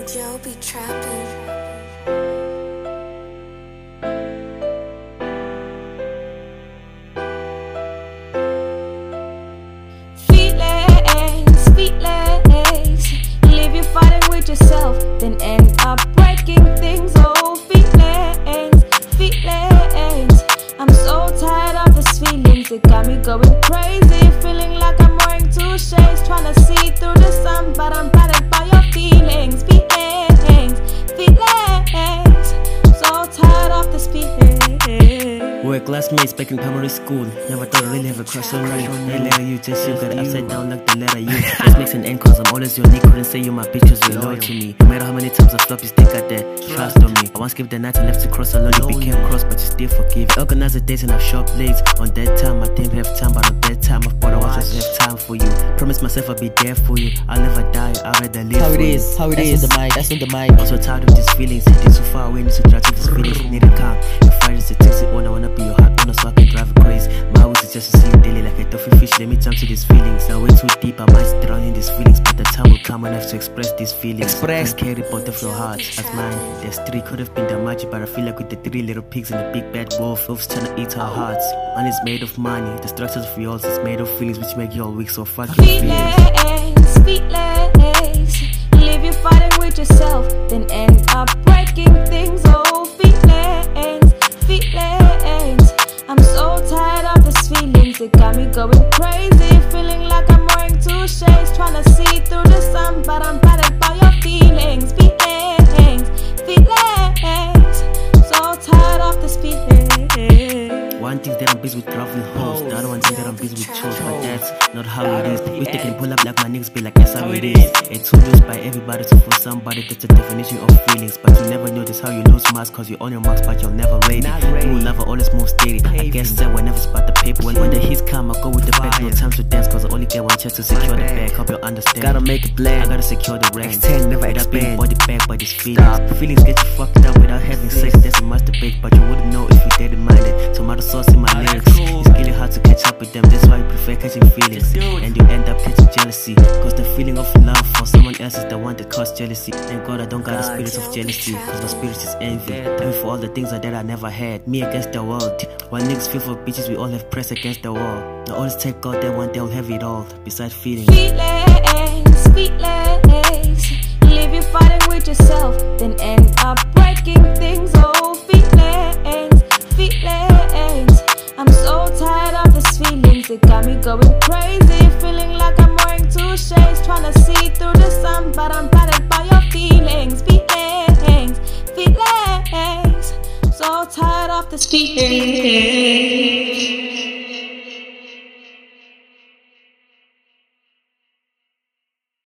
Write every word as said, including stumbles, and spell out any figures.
Joe be trapping. Feelings, feelings. Leave you fighting with yourself, then end up breaking things. Oh, feelings, feelings. I'm so tired of these feelings. It got me going crazy, feeling like I'm wearing two shades, trying to see through the sun, but I'm blinded by your feelings. Feelings, feelings. So tired of this feeling. We were classmates back in primary school. Never thought I'd really have a crush on you. Hey, letter you, just you got it upside down like the letter U. This makes an end cause I'm always unique. Couldn't say you my bitch cause you're loyal to me. No matter how many times I flop, you still got that trust on me. I once gave the night I left to cross alone. You became cross but you still forgive. Organize the days and I've shop late. On that time I didn't have time, but on that time I thought I was just have time for you. Promise myself I'll be there for you. I'll never die, I'll rather live How for it you. is, how it That's is. on the mic, That's on the mic. I'm so tired of these feelings. It is too far away, need to drive to these feelings. Need a car. Your Fridays to text it on. I wanna be your heart owner so I can drive it crazy. My wish is just to see you daily like a dolphin fish. Let me jump to these feelings. Now way too deep, I might drown in these feelings, but the time will come when I have to express these feelings. Express. Can't carry both of your hearts as mine. There's three, could have been the magic, but I feel like with the three little pigs and the big bad wolf, wolves trying to eat our hearts. One is made of money, the structures of yours is made of feelings which make you all weak. So fuck your feelings. Feelings, feelings. Leave you fighting with yourself, then end up breaking things. Oh, feelings, feelings. I'm so tired of these feelings. It got me going crazy, feeling like I'm wearing two shades, trying to see through the sun, but I'm blinded by your feelings. Feelings, feelings. So tired of this feeling. One thing that I'm busy with gravel hoes, the other one thing that I'm busy with chores, but that's not how it is. Wish they can pull up like my niggas be like, that's how it is. It's too loose by everybody, so for somebody that's the definition of feelings. But you never know this how you lose marks, cause you're on your marks but you'll never rate it. You will never always move steady. I guess that whenever spot the paper, when, when the hits come I go with the back. No time to dance cause I only get one chance to secure the bag. Hope you understand. Gotta make it blend, I gotta secure the rent. Extend, never expand. Body back by these feelings. Feelings get you fucked up without having sex, that's a masturbate, but you wouldn't know if you didn't mind it. Tomato sauce in my lyrics, it's really hard to catch up with them, that's why you prefer catching feelings. And you end up catching jealousy, cause the feeling of love for someone else is the one that causes jealousy. Thank God I don't got a spirit of jealousy, cause my spirit is envy. Envy for all the things that I never had. Me against the world, while niggas feel for bitches, we all have press against the wall. I always take God that one day I'll have it all, besides feelings. Feelings, feelings. Leave you fighting with yourself, then end up breaking things. Oh, feelings, feelings. I'm so tired of these feelings. It got me going crazy, feeling like I'm wearing two shades, trying to see through the sun, but I'm blinded by your feelings. Feelings, feelings. So tired of this feelings.